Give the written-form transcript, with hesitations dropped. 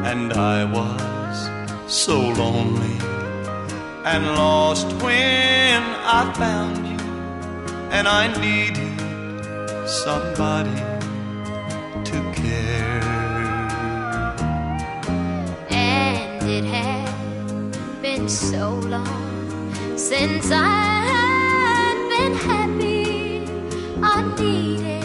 and I was so lonely and lost when I found you, and I needed somebody to care. And it had been so long since I had been happy. I needed